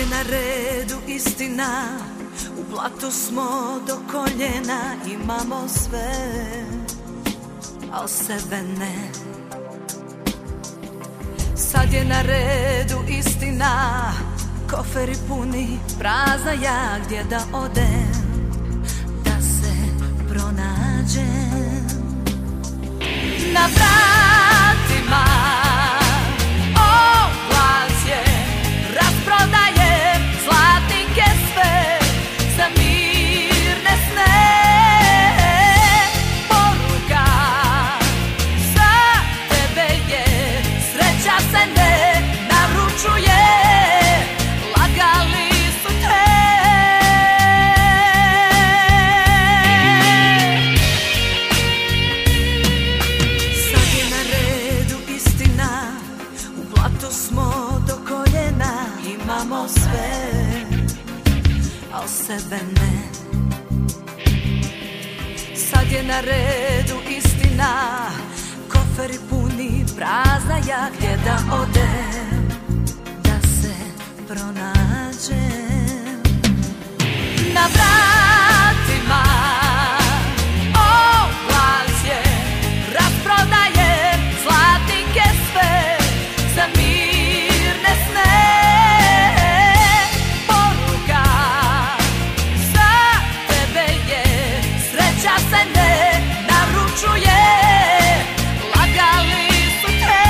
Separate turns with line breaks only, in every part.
je na redu istina, u blatu smo do koljena, imamo sve, al sebe ne. Sad je na redu istina, koferi puni, prazna ja, gdje da odem, da se pronađem. Na vratima oglas je, rasprodaje zlatnike sve, za mirne sne. Poruka za tebe je, sreća se ne naručuje, lagali su te. Sad je na redu istina, u blatu smo do koljena, imamo sve, al sebe ne. Sad je na redu istina, koferi puni, prazna ja, gdje da odem, da se pronađem. Na vratima oglas je, rasprodaje zlatnike sve, za mirne sne. Poruka za tebe je, sreća se ne naručuje, lagali su te.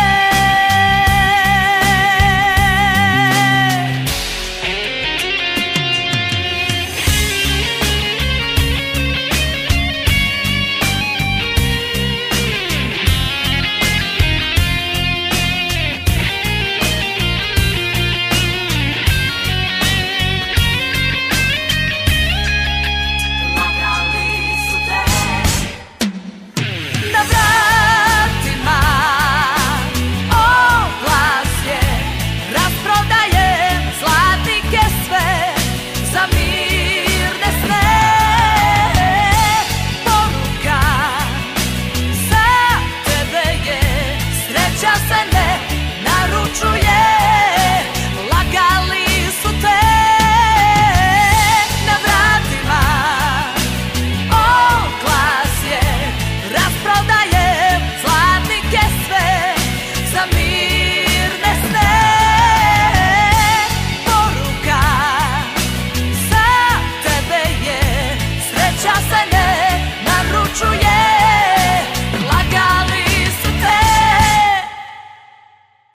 Na vratima oglas je, rasprodaje zlatnike sve, za mirne sne. Poruka za tebe je, sreća se ne